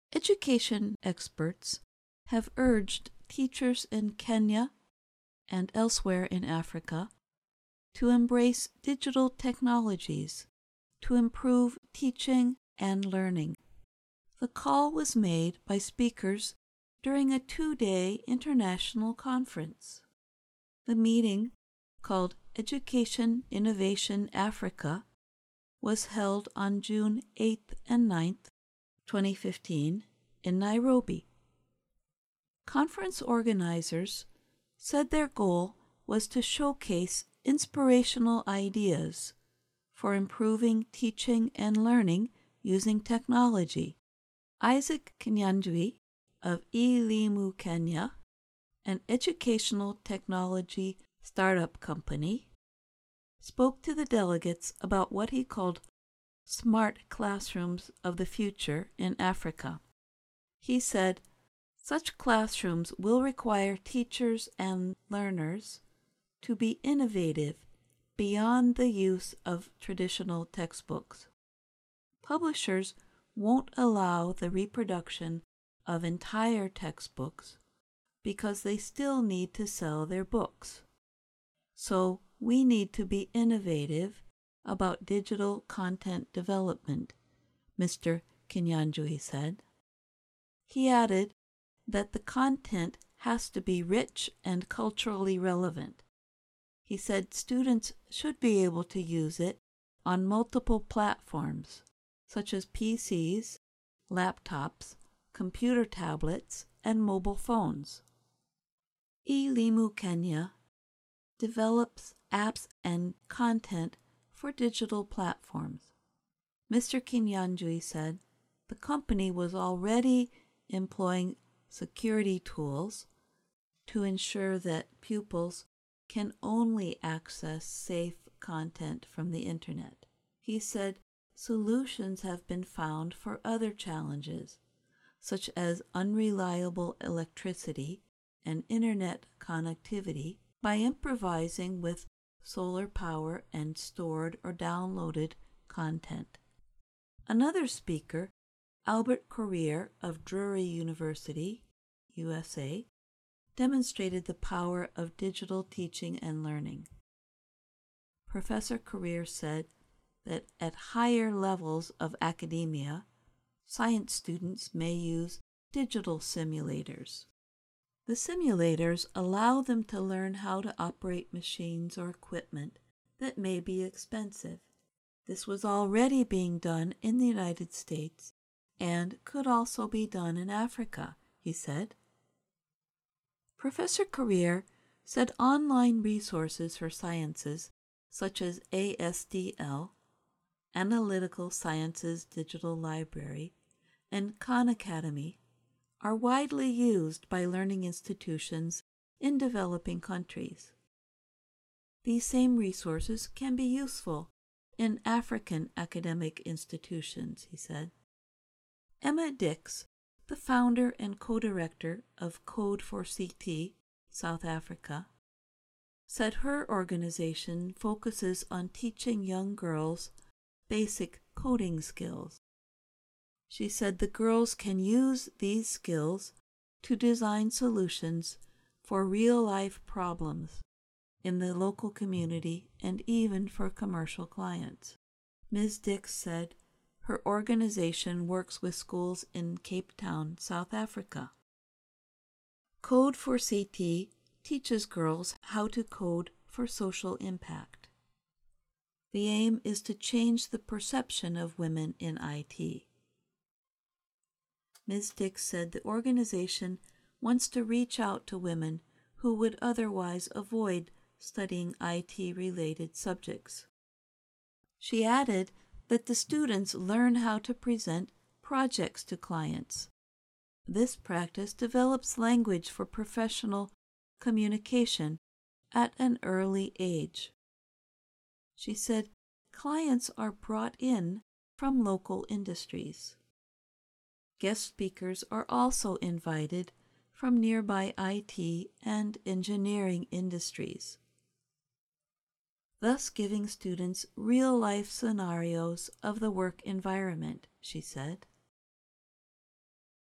Education experts have urged teachers in Kenya and elsewhere in Africa to embrace digital technologies to improve teaching and learning. The call was made by speakers during a 2-day international conference. The meeting, called Education Innovation Africa, was held on June 8th and 9th, 2015, in Nairobi. Conference organizers said their goal was to showcase inspirational ideas for improving teaching and learning using technology. Isaac Kinyanjui of eLimu Kenya, an educational technology startup company, spoke to the delegates about what he called smart classrooms of the future in Africa. He said, such classrooms will require teachers and learners to be innovative beyond the use of traditional textbooks. Publishers won't allow the reproduction of entire textbooks because they still need to sell their books. So we need to be innovative about digital content development, Mr. Kinyanjui said. He added that the content has to be rich and culturally relevant. He said students should be able to use it on multiple platforms, such as PCs, laptops, computer tablets, and mobile phones. eLimu Kenya develops apps and content for digital platforms. Mr. Kinyanjui said the company was already employing security tools to ensure that pupils can only access safe content from the internet. He said solutions have been found for other challenges, such as unreliable electricity and internet connectivity, by improvising with solar power and stored or downloaded content. Another speaker, Albert Courier of Drury University, USA, demonstrated the power of digital teaching and learning. Professor Courier said that at higher levels of academia, science students may use digital simulators. The simulators allow them to learn how to operate machines or equipment that may be expensive. This was already being done in the United States and could also be done in Africa, he said. Professor Courier said online resources for sciences such as ASDL, Analytical Sciences Digital Library, and Khan Academy are widely used by learning institutions in developing countries. These same resources can be useful in African academic institutions, he said. Emma Dix, the founder and co-director of Code4CT, South Africa, said her organization focuses on teaching young girls basic coding skills. She said the girls can use these skills to design solutions for real-life problems in the local community and even for commercial clients. Ms. Dix said her organization works with schools in Cape Town, South Africa. Code4CT teaches girls how to code for social impact. The aim is to change the perception of women in IT. Ms. Dix said the organization wants to reach out to women who would otherwise avoid studying IT-related subjects. She added that the students learn how to present projects to clients. This practice develops language for professional communication at an early age. She said clients are brought in from local industries. Guest speakers are also invited from nearby IT and engineering industries, thus giving students real-life scenarios of the work environment, she said.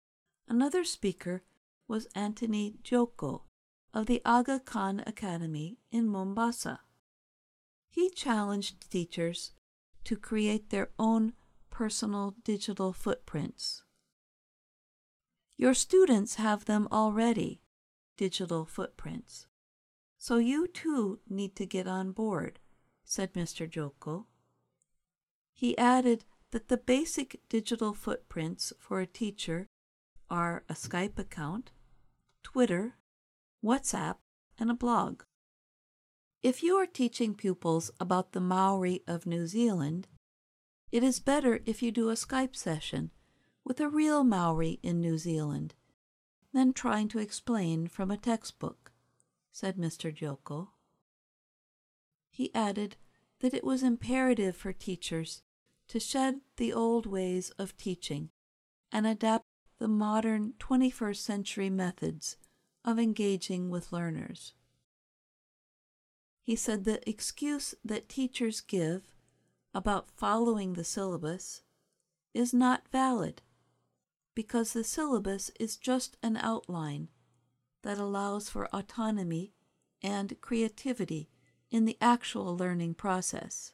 Another speaker was Anthony Joko of the Aga Khan Academy in Mombasa. He challenged teachers to create their own personal digital footprints. Your students have them already, digital footprints. So you too need to get on board, said Mr. Joko. He added that the basic digital footprints for a teacher are a Skype account, Twitter, WhatsApp, and a blog. If you are teaching pupils about the Maori of New Zealand, it is better if you do a Skype session with a real Maori in New Zealand than trying to explain from a textbook, said Mr. Joko. He added that it was imperative for teachers to shed the old ways of teaching and adapt the modern 21st century methods of engaging with learners. He said the excuse that teachers give about following the syllabus is not valid because the syllabus is just an outline that allows for autonomy and creativity in the actual learning process.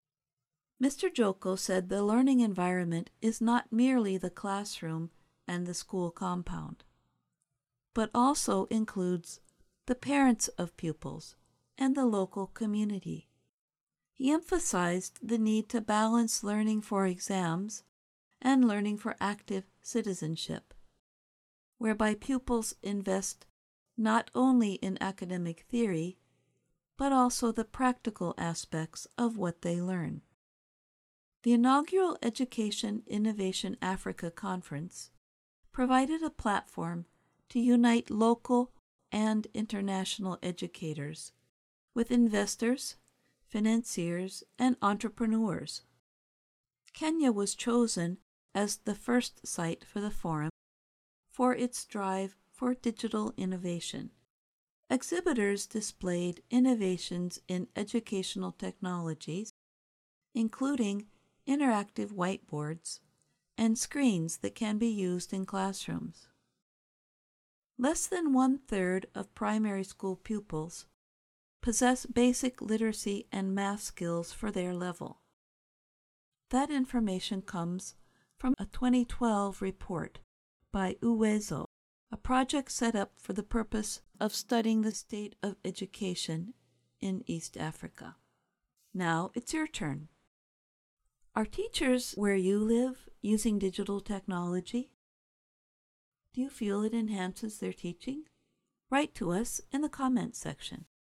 Mr. Joko said the learning environment is not merely the classroom and the school compound, but also includes the parents of pupils and the local community. He emphasized the need to balance learning for exams and learning for active citizenship, whereby pupils invest not only in academic theory, but also the practical aspects of what they learn. The inaugural Education Innovation Africa Conference provided a platform to unite local and international educators with investors, financiers, and entrepreneurs. Kenya was chosen as the first site for the forum for its drive for digital innovation. Exhibitors displayed innovations in educational technologies, including interactive whiteboards and screens that can be used in classrooms. Less than 1/3 of primary school pupils possess basic literacy and math skills for their level. That information comes from a 2012 report by Uwezo, a project set up for the purpose of studying the state of education in East Africa. Now it's your turn. Are teachers where you live using digital technology? Do you feel it enhances their teaching? Write to us in the comments section.